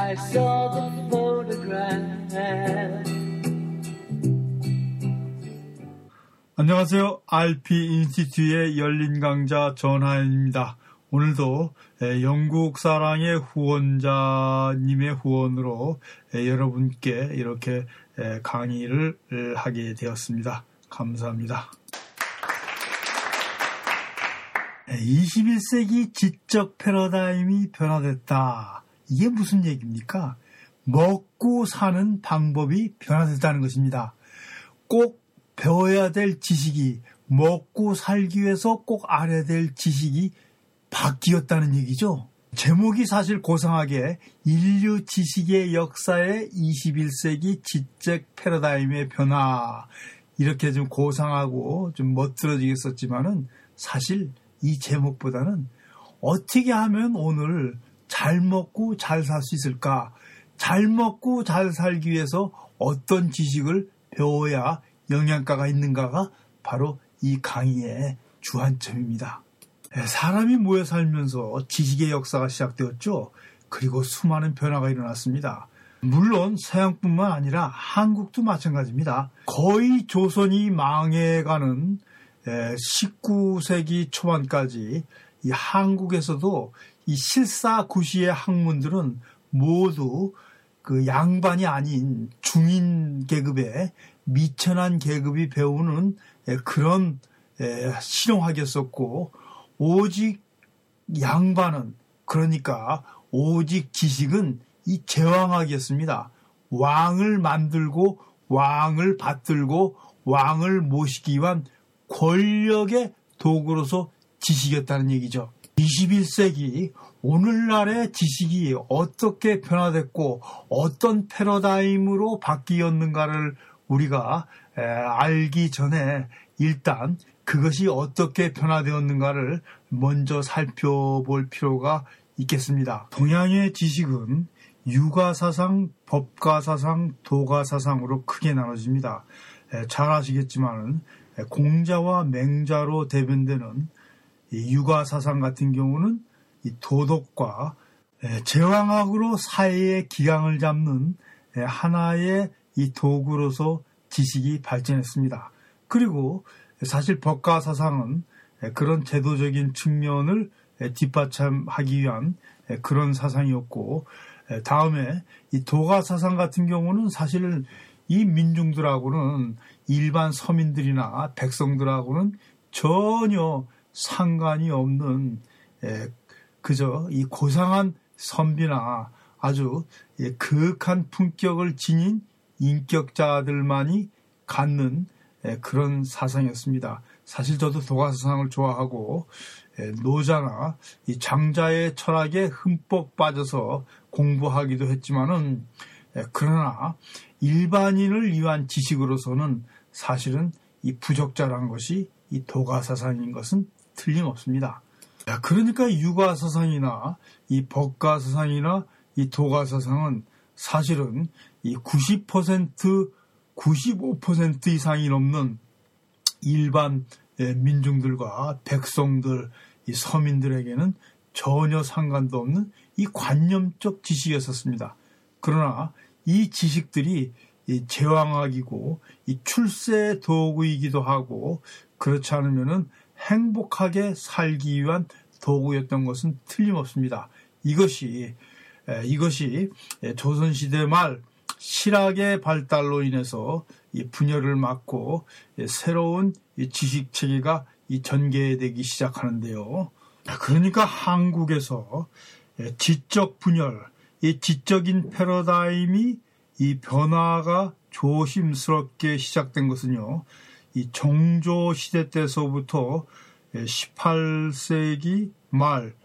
I saw the photograph. 안녕하세요. RP 인스티튜트의 열린 강좌 전하연입니다. 오늘도 영국 사랑의 후원자님의 후원으로 여러분께 이렇게 강의를 하게 되었습니다. 감사합니다. 21세기 지적 패러다임이 변화됐다. 이게 무슨 얘기입니까? 먹고 사는 방법이 변화됐다는 것입니다. 꼭 배워야 될 지식이, 먹고 살기 위해서 꼭 알아야 될 지식이 바뀌었다는 얘기죠. 제목이 사실 고상하게 인류 지식의 역사의 21세기 지적 패러다임의 변화, 이렇게 좀 고상하고 좀 멋들어지겠었지만은 사실 이 제목보다는 어떻게 하면 오늘 잘 먹고 잘 살 수 있을까? 잘 먹고 잘 살기 위해서 어떤 지식을 배워야 영양가가 있는가가 바로 이 강의의 주안점입니다. 사람이 모여 살면서 지식의 역사가 시작되었죠. 그리고 수많은 변화가 일어났습니다. 물론 서양뿐만 아니라 한국도 마찬가지입니다. 거의 조선이 망해가는 19세기 초반까지 이 한국에서도 이 실사구시의 학문들은 모두 그 양반이 아닌 중인 계급의 미천한 계급이 배우는 그런 실용학이었었고, 오직 양반은, 그러니까 오직 지식은 이 제왕학이었습니다. 왕을 만들고 왕을 받들고 왕을 모시기 위한 권력의 도구로서 지식이었다는 얘기죠. 21세기 오늘날의 지식이 어떻게 변화됐고 어떤 패러다임으로 바뀌었는가를 우리가 알기 전에 일단 그것이 어떻게 변화되었는가를 먼저 살펴볼 필요가 있겠습니다. 동양의 지식은 유가사상, 법가사상, 도가사상으로 크게 나눠집니다. 잘 아시겠지만 공자와 맹자로 대변되는 유가사상 같은 경우는 이 도덕과 제왕학으로 사회의 기강을 잡는 하나의 이 도구로서 지식이 발전했습니다. 그리고 사실 법가사상은 그런 제도적인 측면을 뒷받침하기 위한 그런 사상이었고, 다음에 이 도가사상 같은 경우는 사실 이 민중들하고는 일반 서민들이나 백성들하고는 전혀 상관이 없는 그저 이 고상한 선비나 아주 그윽한 품격을 지닌 인격자들만이 갖는 그런 사상이었습니다. 사실 저도 도가사상을 좋아하고 노자나 이 장자의 철학에 흠뻑 빠져서 공부하기도 했지만은, 그러나 일반인을 위한 지식으로서는 사실은 이 부적절한 것이 이 도가사상인 것은 틀림없습니다. 그러니까 유가사상이나 이 법가사상이나 이 도가사상은 사실은 이 90%, 95% 이상이 넘는 일반 민중들과 백성들, 이 서민들에게는 전혀 상관도 없는 이 관념적 지식이었었습니다. 그러나 이 지식들이 이 제왕학이고 이 출세의 도구이기도 하고, 그렇지 않으면은 행복하게 살기 위한 도구였던 것은 틀림없습니다. 이것이 조선시대 말 실학의 발달로 인해서 이 분열을 막고 새로운 지식 체계가 전개되기 시작하는데요. 그러니까 한국에서 지적 분열, 이 지적인 패러다임이 이 변화가 조심스럽게 시작된 것은요, 이 정조 시대 때서부터 18세기 말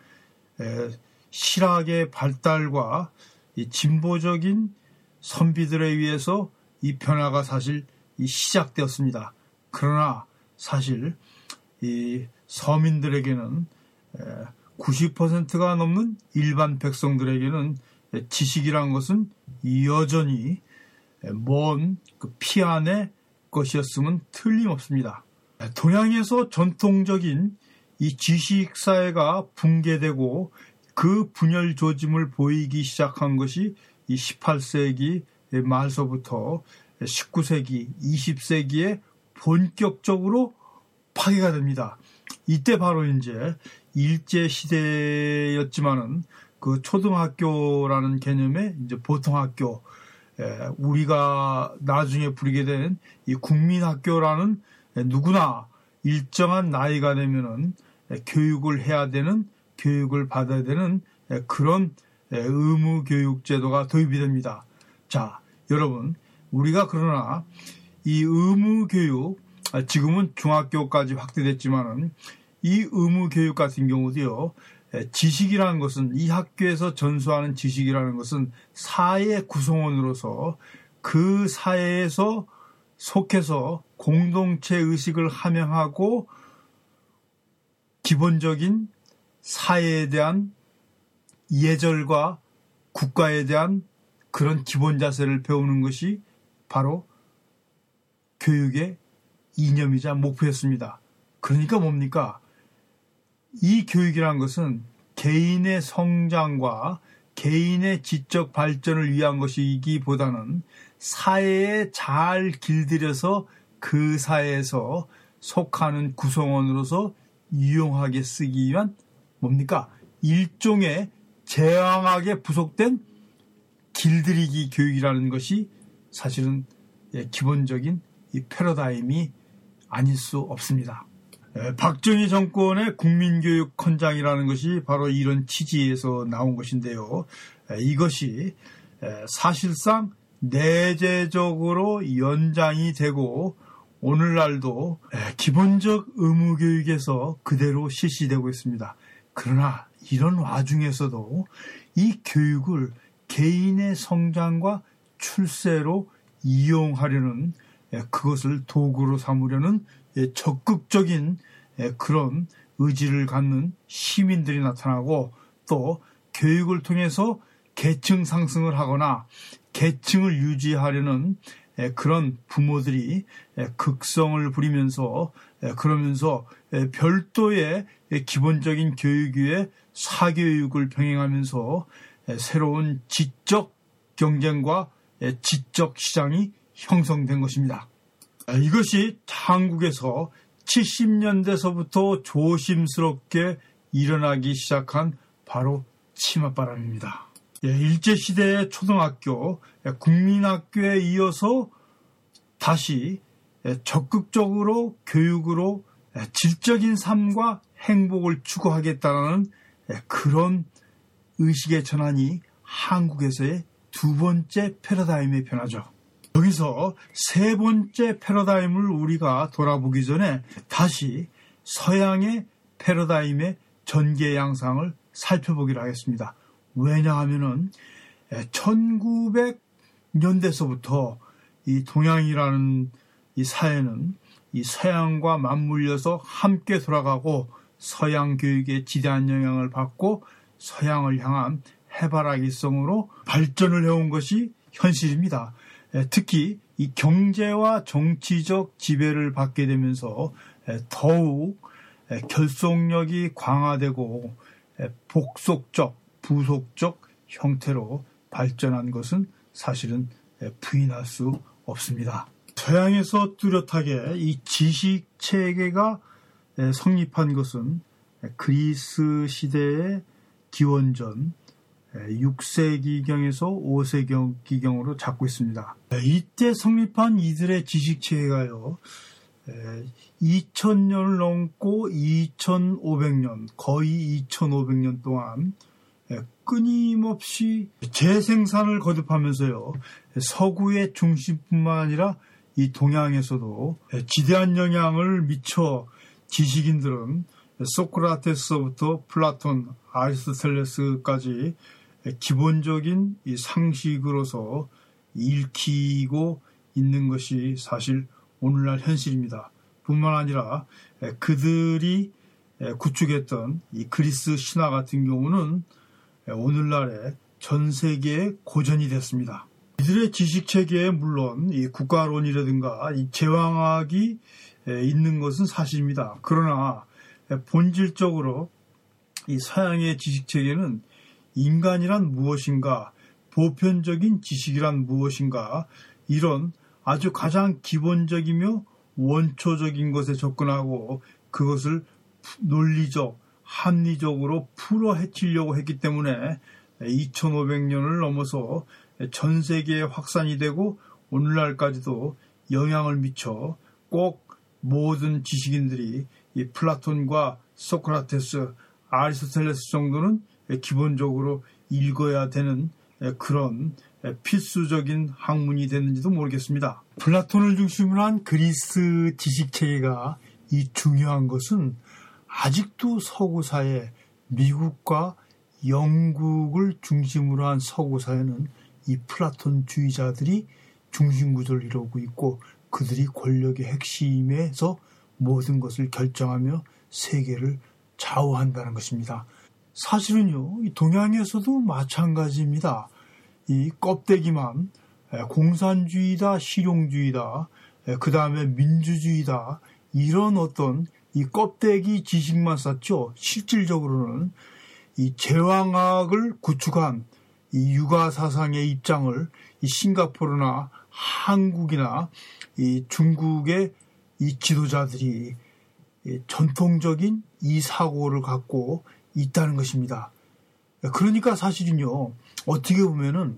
실학의 발달과 이 진보적인 선비들에 의해서 이 변화가 사실 시작되었습니다. 그러나 사실 이 서민들에게는 90%가 넘는 일반 백성들에게는 지식이란 것은 여전히 먼 그 피안의 것이었음은 틀림없습니다. 동양에서 전통적인 이 지식사회가 붕괴되고 그 분열 조짐을 보이기 시작한 것이 이 18세기 말서부터 19세기, 20세기에 본격적으로 파괴가 됩니다. 이때 바로 이제 일제 시대였지만은 그 초등학교라는 개념의 이제 보통학교, 우리가 나중에 부르게 된 이 국민학교라는 누구나 일정한 나이가 되면은 교육을 해야 되는, 교육을 받아야 되는 그런 의무 교육 제도가 도입이 됩니다. 자, 여러분, 우리가 그러나 이 의무 교육, 지금은 중학교까지 확대됐지만은 이 의무 교육 같은 경우도요, 지식이라는 것은, 이 학교에서 전수하는 지식이라는 것은 사회 구성원으로서 그 사회에서 속해서 공동체 의식을 함양하고 기본적인 사회에 대한 예절과 국가에 대한 그런 기본 자세를 배우는 것이 바로 교육의 이념이자 목표였습니다. 그러니까 뭡니까? 이 교육이란 것은 개인의 성장과 개인의 지적 발전을 위한 것이기보다는 사회에 잘 길들여서 그 사회에서 속하는 구성원으로서 유용하게 쓰기 위한 뭡니까? 일종의 재앙하게 부속된 길들이기 교육이라는 것이 사실은 기본적인 이 패러다임이 아닐 수 없습니다. 박정희 정권의 국민교육 헌장이라는 것이 바로 이런 취지에서 나온 것인데요. 이것이 사실상 내재적으로 연장이 되고 오늘날도 기본적 의무교육에서 그대로 실시되고 있습니다. 그러나 이런 와중에서도 이 교육을 개인의 성장과 출세로 이용하려는, 그것을 도구로 삼으려는 적극적인 그런 의지를 갖는 시민들이 나타나고, 또 교육을 통해서 계층 상승을 하거나 계층을 유지하려는 그런 부모들이 극성을 부리면서, 그러면서 별도의 기본적인 교육 위에 사교육을 병행하면서 새로운 지적 경쟁과 지적 시장이 형성된 것입니다. 이것이 한국에서 70년대서부터 조심스럽게 일어나기 시작한 바로 치맛바람입니다. 일제시대의 초등학교, 국민학교에 이어서 다시 적극적으로 교육으로 질적인 삶과 행복을 추구하겠다는 그런 의식의 전환이 한국에서의 두 번째 패러다임의 변화죠. 여기서 세 번째 패러다임을 우리가 돌아보기 전에 다시 서양의 패러다임의 전개 양상을 살펴보기로 하겠습니다. 왜냐하면은 1900년대서부터 이 동양이라는 이 사회는 이 서양과 맞물려서 함께 돌아가고 서양 교육에 지대한 영향을 받고 서양을 향한 해바라기성으로 발전을 해온 것이 현실입니다. 특히 이 경제와 정치적 지배를 받게 되면서 더욱 결속력이 강화되고 복속적, 부속적 형태로 발전한 것은 사실은 부인할 수 없습니다. 서양에서 뚜렷하게 이 지식 체계가 성립한 것은 그리스 시대의 기원전 6세기경에서 5세기경으로 잡고 있습니다. 이때 성립한 이들의 지식체계가요, 2000년을 넘고 2500년, 거의 2500년 동안 끊임없이 재생산을 거듭하면서요, 서구의 중심뿐만 아니라 이 동양에서도 지대한 영향을 미쳐 지식인들은 소크라테스부터 플라톤, 아리스토텔레스까지 기본적인 이 상식으로서 읽히고 있는 것이 사실 오늘날 현실입니다. 뿐만 아니라 그들이 구축했던 이 그리스 신화 같은 경우는 오늘날의 전 세계의 고전이 됐습니다. 이들의 지식체계에 물론 이 국가론이라든가 이 제왕학이 있는 것은 사실입니다. 그러나 본질적으로 이 서양의 지식체계는 인간이란 무엇인가, 보편적인 지식이란 무엇인가, 이런 아주 가장 기본적이며 원초적인 것에 접근하고 그것을 논리적, 합리적으로 풀어 헤치려고 했기 때문에 2500년을 넘어서 전 세계에 확산이 되고 오늘날까지도 영향을 미쳐 꼭 모든 지식인들이 이 플라톤과 소크라테스, 아리스토텔레스 정도는 기본적으로 읽어야 되는 그런 필수적인 학문이 됐는지도 모르겠습니다. 플라톤을 중심으로 한 그리스 지식체계가 이 중요한 것은 아직도 서구사회, 미국과 영국을 중심으로 한 서구사회는 이 플라톤주의자들이 중심구조를 이루고 있고 그들이 권력의 핵심에서 모든 것을 결정하며 세계를 좌우한다는 것입니다. 사실은요, 이 동양에서도 마찬가지입니다. 이 껍데기만 공산주의다, 실용주의다, 그 다음에 민주주의다, 이런 어떤 이 껍데기 지식만 쌓죠. 실질적으로는 이 제왕학을 구축한 이 육아 사상의 입장을 이 싱가포르나 한국이나 이 중국의 이 지도자들이 이 전통적인 이 사고를 갖고 있다는 것입니다. 그러니까 사실은요, 어떻게 보면은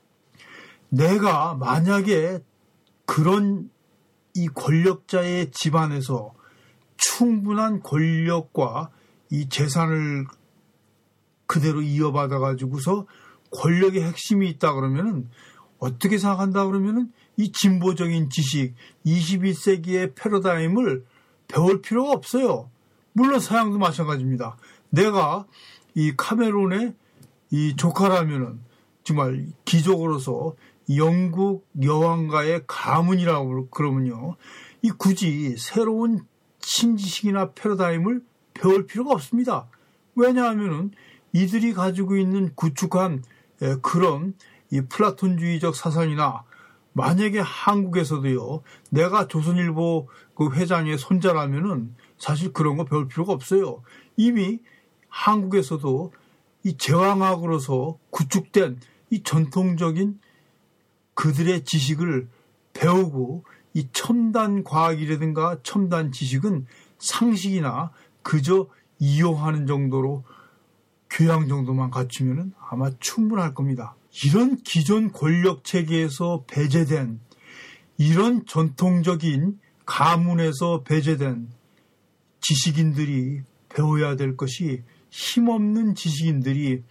내가 만약에 그런 이 권력자의 집안에서 충분한 권력과 이 재산을 그대로 이어받아 가지고서 권력의 핵심이 있다 그러면은 어떻게 생각한다 그러면은 이 진보적인 지식 21세기의 패러다임을 배울 필요가 없어요. 물론 서양도 마찬가지입니다. 내가 이 카메론의 이 조카라면은 정말 기적으로서 영국 여왕가의 가문이라고 그러면요, 이 굳이 새로운 신지식이나 패러다임을 배울 필요가 없습니다. 왜냐하면은 이들이 가지고 있는 구축한 그런 이 플라톤주의적 사상이나 만약에 한국에서도요, 내가 조선일보 그 회장의 손자라면은 사실 그런 거 배울 필요가 없어요. 이미 한국에서도 이 제왕학으로서 구축된 이 전통적인 그들의 지식을 배우고 이 첨단 과학이라든가 첨단 지식은 상식이나 그저 이용하는 정도로 교양 정도만 갖추면 아마 충분할 겁니다. 이런 기존 권력 체계에서 배제된 이런 전통적인 가문에서 배제된 지식인들이 배워야 될 것이 힘없는 지식인들이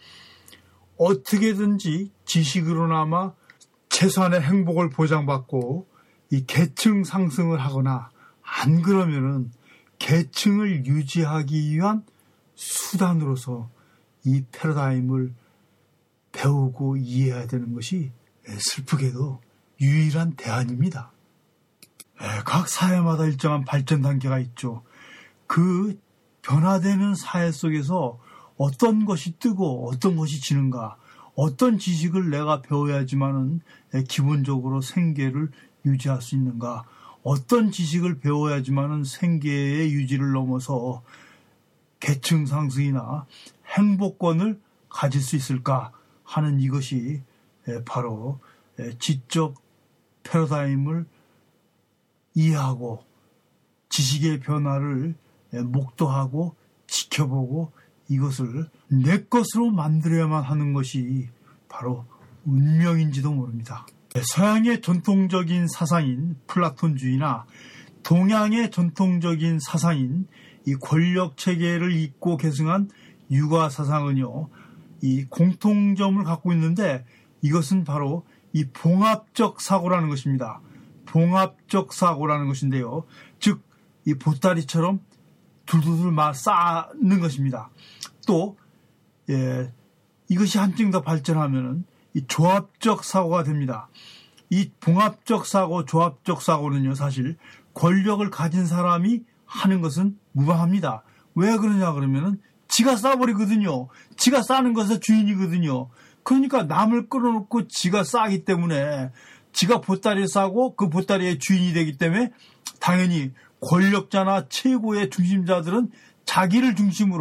어떻게든지 지식으로나마 최소한의 행복을 보장받고 이 계층 상승을 하거나 안 그러면은 계층을 유지하기 위한 수단으로서 이 패러다임을 배우고 이해해야 되는 것이 슬프게도 유일한 대안입니다. 각 사회마다 일정한 발전 단계가 있죠. 그 변화되는 사회 속에서 어떤 것이 뜨고 어떤 것이 지는가, 어떤 지식을 내가 배워야지만은 기본적으로 생계를 유지할 수 있는가, 어떤 지식을 배워야지만은 생계의 유지를 넘어서 계층 상승이나 행복권을 가질 수 있을까 하는 이것이 바로 지적 패러다임을 이해하고 지식의 변화를 목도하고 지켜보고 이것을 내 것으로 만들어야만 하는 것이 바로 운명인지도 모릅니다. 서양의 전통적인 사상인 플라톤주의나 동양의 전통적인 사상인 이 권력 체계를 잇고 계승한 유가 사상은요, 이 공통점을 갖고 있는데 이것은 바로 이 봉합적 사고라는 것입니다. 봉합적 사고라는 것인데요, 즉 이 보따리처럼 둘둘둘 쌓는 것입니다. 또 이것이 한층 더 발전하면은 이 조합적 사고가 됩니다. 이 봉합적 사고, 조합적 사고는요, 사실 권력을 가진 사람이 하는 것은 무방합니다. 왜 그러냐 그러면은 지가 싸버리거든요. 지가 싸는 것의 주인이거든요. 그러니까 남을 끌어놓고 지가 싸기 때문에 지가 보따리를 싸고 그 보따리의 주인이 되기 때문에 당연히 권력자나 최고의 중심자들은 자기를 중심으로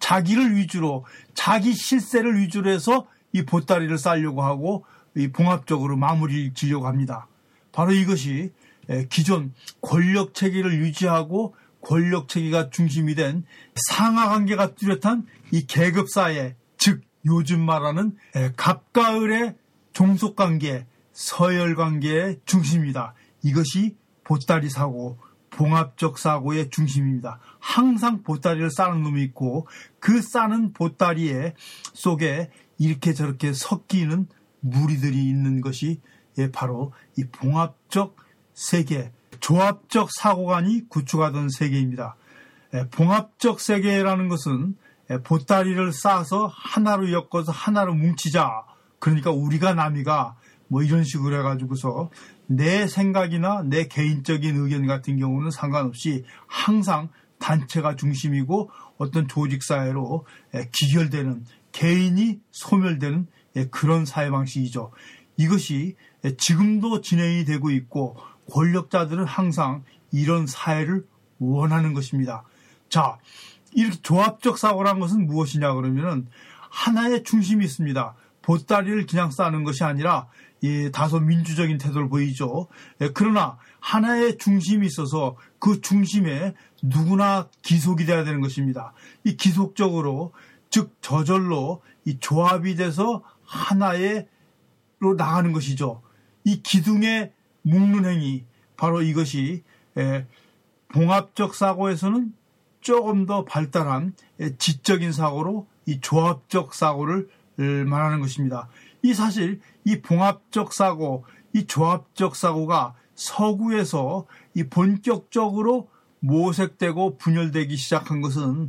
자기를 위주로 자기 실세를 위주로 해서 이 보따리를 쌓으려고 하고 이 봉합적으로 마무리를 지려고 합니다. 바로 이것이 기존 권력체계를 유지하고 권력체계가 중심이 된 상하관계가 뚜렷한 이 계급사회, 즉 요즘 말하는 갑과을의 종속관계, 서열관계의 중심입니다. 이것이 보따리 사고, 봉합적 사고의 중심입니다. 항상 보따리를 싸는 놈이 있고 그 싸는 보따리 속에 이렇게 저렇게 섞이는 무리들이 있는 것이 바로 이 봉합적 세계, 조합적 사고관이 구축하던 세계입니다. 봉합적 세계라는 것은 보따리를 싸서 하나로 엮어서 하나로 뭉치자. 그러니까 우리가 남이가 뭐 이런 식으로 해가지고서 내 생각이나 내 개인적인 의견 같은 경우는 상관없이 항상 단체가 중심이고 어떤 조직사회로 기결되는 개인이 소멸되는 그런 사회 방식이죠. 이것이 지금도 진행이 되고 있고 권력자들은 항상 이런 사회를 원하는 것입니다. 자, 이렇게 조합적 사고란 것은 무엇이냐 그러면은 하나의 중심이 있습니다. 보따리를 그냥 싸는 것이 아니라 다소 민주적인 태도를 보이죠. 그러나 하나의 중심이 있어서 그 중심에 누구나 기속이 돼야 되는 것입니다. 이 기속적으로 즉 저절로 이 조합이 돼서 하나로 나가는 것이죠. 이 기둥에 묶는 행위, 바로 이것이 봉합적 사고에서는 조금 더 발달한 지적인 사고로 이 조합적 사고를 말하는 것입니다. 이 사실 이 봉합적 사고, 이 조합적 사고가 서구에서 이 본격적으로 모색되고 분열되기 시작한 것은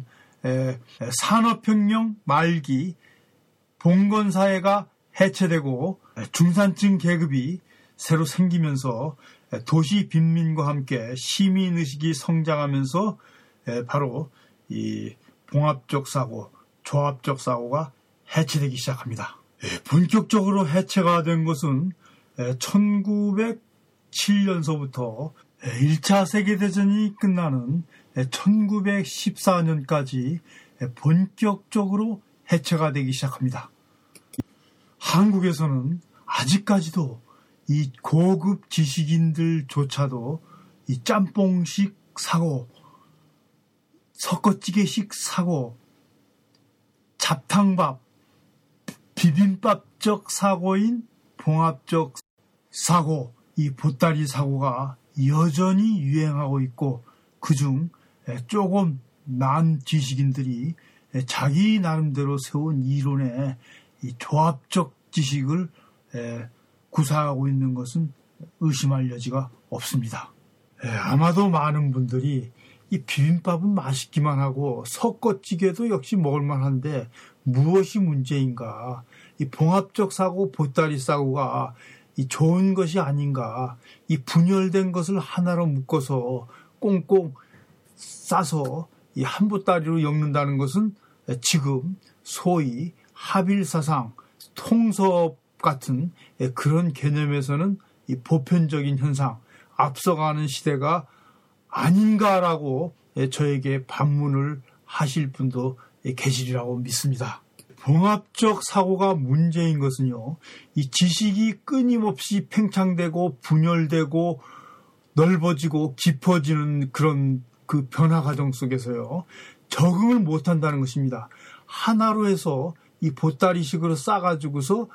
산업혁명 말기 봉건사회가 해체되고 중산층 계급이 새로 생기면서 도시 빈민과 함께 시민의식이 성장하면서 바로 이 봉합적 사고, 조합적 사고가 해체되기 시작합니다. 본격적으로 해체가 된 것은 1907년서부터 1차 세계대전이 끝나는 1914년까지 본격적으로 해체가 되기 시작합니다. 한국에서는 아직까지도 이 고급 지식인들조차도 이 짬뽕식 사고, 섞어찌개식 사고, 잡탕밥, 비빔밥적 사고인 봉합적 사고, 이 보따리 사고가 여전히 유행하고 있고 그중 조금 난 지식인들이 자기 나름대로 세운 이론에 이 조합적 지식을 구사하고 있는 것은 의심할 여지가 없습니다. 아마도 많은 분들이 이 비빔밥은 맛있기만 하고 섞어찌개도 역시 먹을만한데 무엇이 문제인가? 이 봉합적 사고, 보따리 사고가 이 좋은 것이 아닌가? 이 분열된 것을 하나로 묶어서 꽁꽁 싸서 이 한 보따리로 엮는다는 것은 지금 소위 하빌사상, 통섭 같은 그런 개념에서는 이 보편적인 현상, 앞서가는 시대가 아닌가라고 저에게 반문을 하실 분도 계시리라고 믿습니다. 봉합적 사고가 문제인 것은요, 이 지식이 끊임없이 팽창되고 분열되고 넓어지고 깊어지는 그런 그 변화 과정 속에서요, 적응을 못한다는 것입니다. 하나로 해서 이 보따리식으로 싸가지고서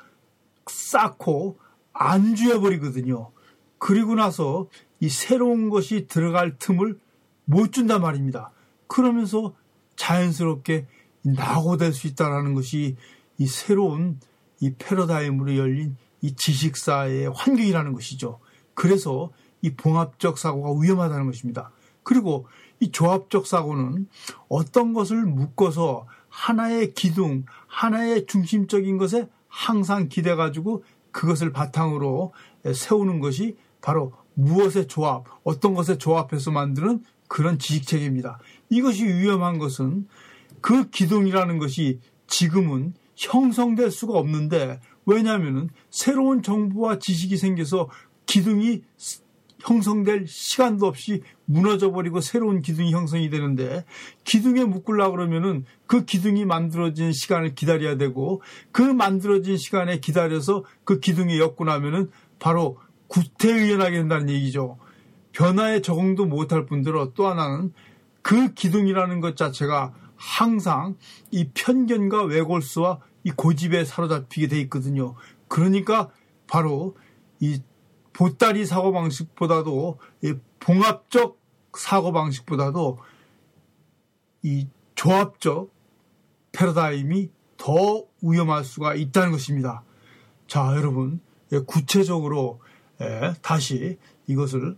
쌓고 안주해버리거든요. 그리고 나서 이 새로운 것이 들어갈 틈을 못 준단 말입니다. 그러면서 자연스럽게 낙오될 수 있다는 것이 이 새로운 이 패러다임으로 열린 이 지식사회의 환경이라는 것이죠. 그래서 이 봉합적 사고가 위험하다는 것입니다. 그리고 이 조합적 사고는 어떤 것을 묶어서 하나의 기둥, 하나의 중심적인 것에 항상 기대가지고 그것을 바탕으로 세우는 것이 바로 무엇의 조합, 어떤 것의 조합해서 만드는 그런 지식체계입니다. 이것이 위험한 것은 그 기둥이라는 것이 지금은 형성될 수가 없는데, 왜냐하면 새로운 정보와 지식이 생겨서 기둥이 형성될 시간도 없이 무너져버리고 새로운 기둥이 형성이 되는데, 기둥에 묶으려고 그러면은 그 기둥이 만들어진 시간을 기다려야 되고, 그 만들어진 시간에 기다려서 그 기둥이 엮고 나면은 바로 구태의연하게 된다는 얘기죠. 변화에 적응도 못할 뿐더러 또 하나는 그 기둥이라는 것 자체가 항상 이 편견과 왜골수와 이 고집에 사로잡히게 돼 있거든요. 그러니까 바로 이 보따리 사고방식보다도 이 봉합적 사고방식보다도 이 조합적 패러다임이 더 위험할 수가 있다는 것입니다. 자, 여러분, 구체적으로 다시 이것을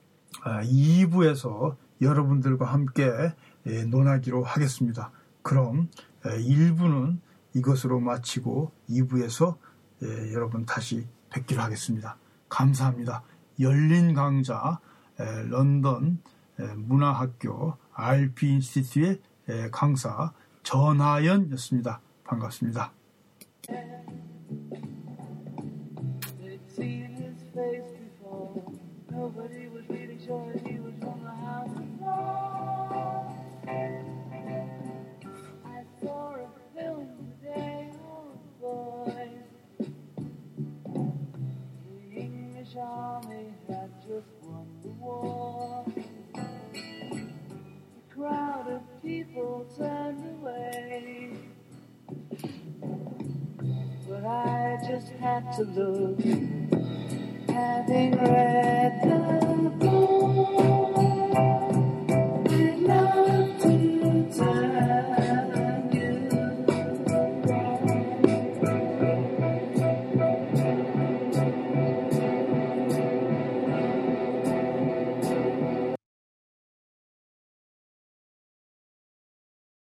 2부에서 여러분들과 함께 논하기로 하겠습니다. 그럼 1부는 이것으로 마치고 2부에서 여러분 다시 뵙기로 하겠습니다. 감사합니다. 열린 강좌 런던 문화학교 RP 인스티튜트의 강사 전하연이었습니다. 반갑습니다. Nobody was really sure he was from the house alone. I saw a film today on boys. The English army had just won the war. The crowd of people turned away, but I just had to look. Having read the book.